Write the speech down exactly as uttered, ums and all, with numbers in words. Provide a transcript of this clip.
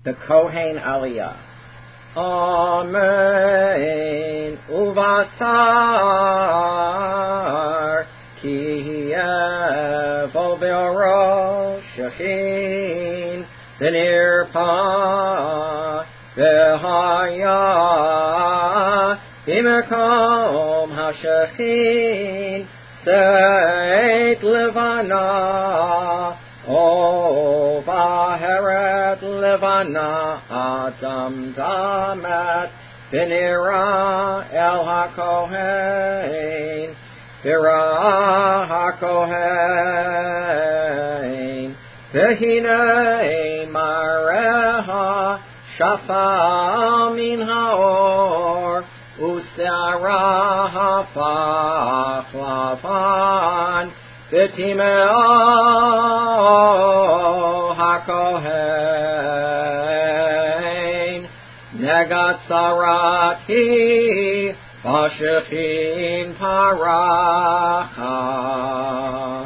the Kohen Aliyah. Amen. Uvasar ki yevo be'oro shechin v'nirpa v'haya b'mekom hashechin seit levana o vaheret levana adam damet v'nira el hakohen v'ira hakohen v'hinei mareha shafal min haor u'se'ara hafach lavan v'timeo hakohen negat sarati v'shechin paracha.